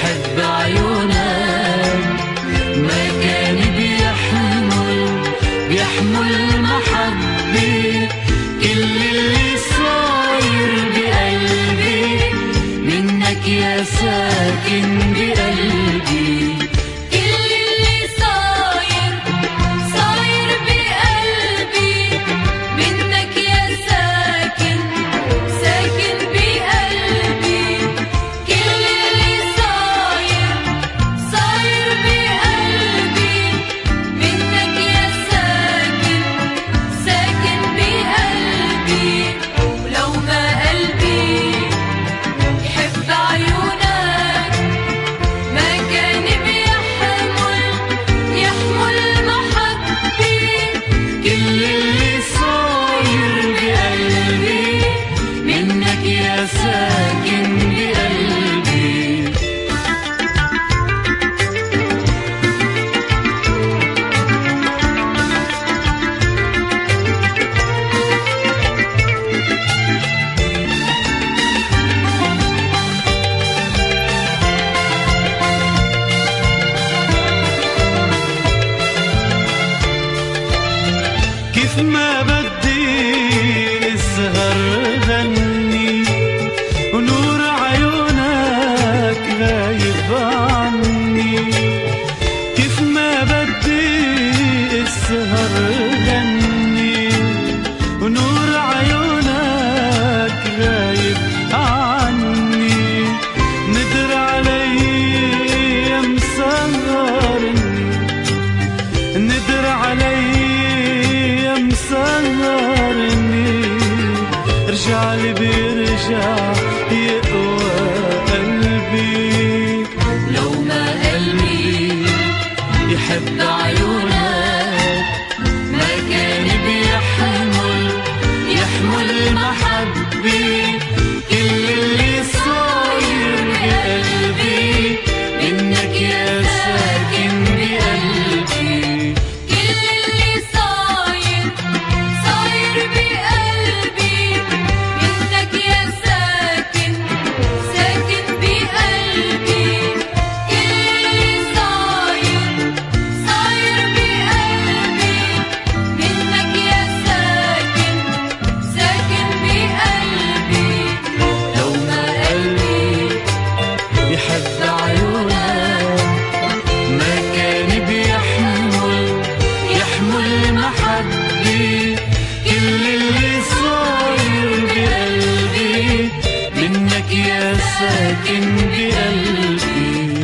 يحب عيونك، ما كان بيحمل محبة. كل اللي صاير بقلبي منك يا ساكن بقلبي. كيف ما بدي اسهر غني ونور عيونك غايب عني. كيف ما بدي اسهر غني ونور عيونك غايب عني. ندر علي مسهرني، ندر علي مسهرني. ارجع لي بيرجع يقوى قلبي. لو ما قلبي يحب عيونك، ما كان بيحمل محبة. كل اللي صاير بقلبي منك يا ساكن بقلبي. ساكن بقلبي.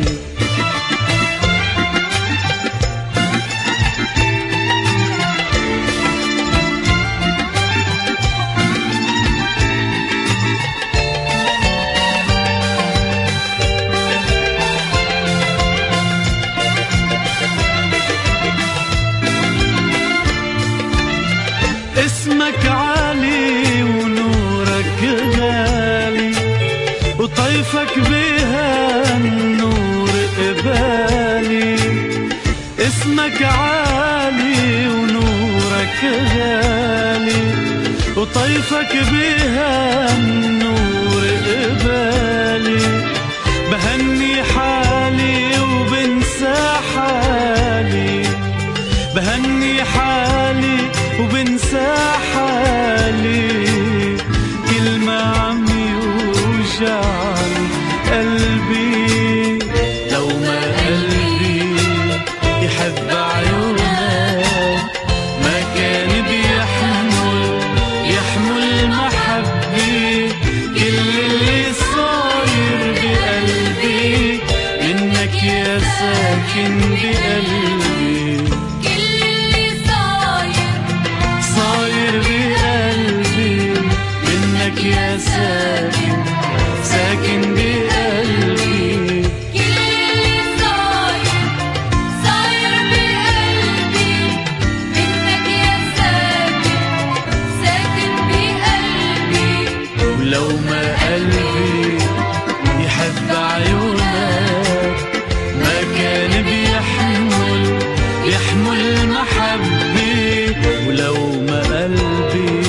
اسمك عالي ونورك غالي، وطيفك بها النور قبالي. اسمك عالي ونورك غالي، وطيفك بها النور قبالي. بهني حالي وبنسى حالي، بهني حالي وبنسى حالي. كل ما عم يوجعني قلبي. لو ما قلبي يحب عيونك، ما كان بيحمل محبة. كل اللي صاير بقلبي منك يا ساكن بقلبي. صاير بقلبي منك يا ساكن بقلبي. كل اللي صاير بقلبي منك يا ساكن بقلبي. ولو ما قلبي يحب عيونك، ما كان بيحمل محبة. ولو ما قلبي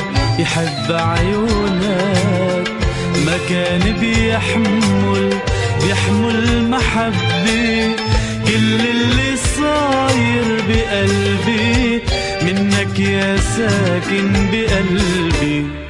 يحب عيونك، ما كان بيحمل محبة كل اللي صاير بقلبي منك يا ساكن بقلبي.